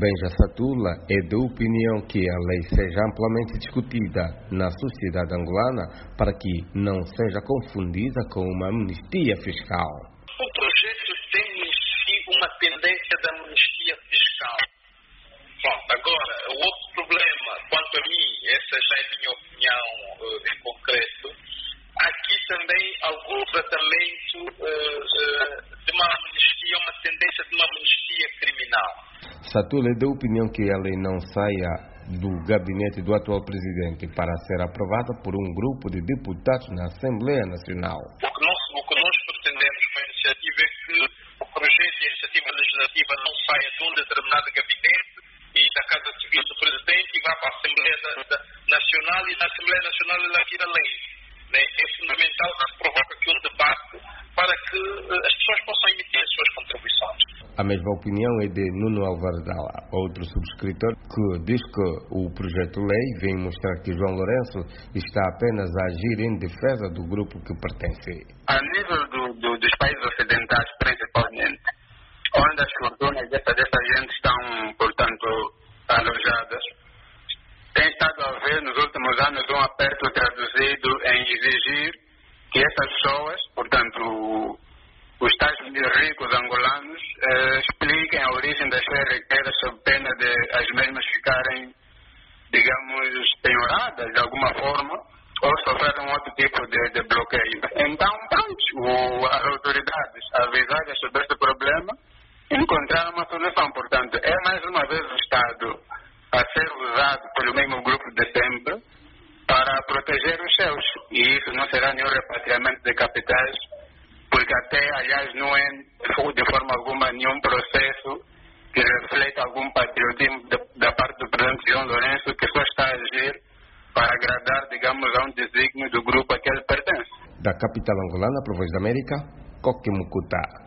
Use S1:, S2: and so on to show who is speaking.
S1: Benja Satula é da opinião que a lei seja amplamente discutida na sociedade angolana para que não seja confundida com uma amnistia fiscal.
S2: O projeto tem em si uma tendência de amnistia fiscal. Pronto, agora, o outro problema, quanto a mim, essa já é a minha opinião em concreto, aqui também algum tratamento de uma amnistia, uma tendência de uma amnistia criminal.
S1: Satula é da opinião que a lei não saia do gabinete do atual presidente para ser aprovada por um grupo de deputados na Assembleia Nacional.
S2: O que nós pretendemos com a iniciativa é que o projeto de iniciativa legislativa não saia de um determinado gabinete e da Casa Civil do Presidente e vá para a Assembleia Nacional e na Assembleia Nacional ela vira lei. É fundamental que se provoque aqui um debate para que as pessoas possam emitir as suas contribuições.
S1: A mesma opinião é de Nuno Álvares Dalla, outro subscritor, que diz que o projeto-lei vem mostrar que João Lourenço está apenas a agir em defesa do grupo que pertence.
S3: A nível dos países ocidentais, principalmente, onde as fortunas dessa gente estão, portanto, alojadas, tem estado a haver nos últimos anos um aperto traduzido em exigir que essas pessoas, portanto, os tais ricos angolanos, expliquem a origem das suas riquezas sob pena de as mesmas ficarem, digamos, penhoradas de alguma forma ou sofrerem outro tipo de bloqueio. Então, pronto, as autoridades avisadas sobre este problema encontraram uma solução. Portanto, é mais uma vez o Estado a ser usado pelo mesmo grupo de sempre para proteger os seus. E isso não será nenhum repatriamento de capitais, porque até, aliás, não é de forma alguma nenhum processo que reflete algum patriotismo da parte do presidente João Lourenço, que só está a agir para agradar, digamos, a um desígnio do grupo a que ele pertence.
S1: Da capital angolana, para a Voz da América, Coque Mucuta.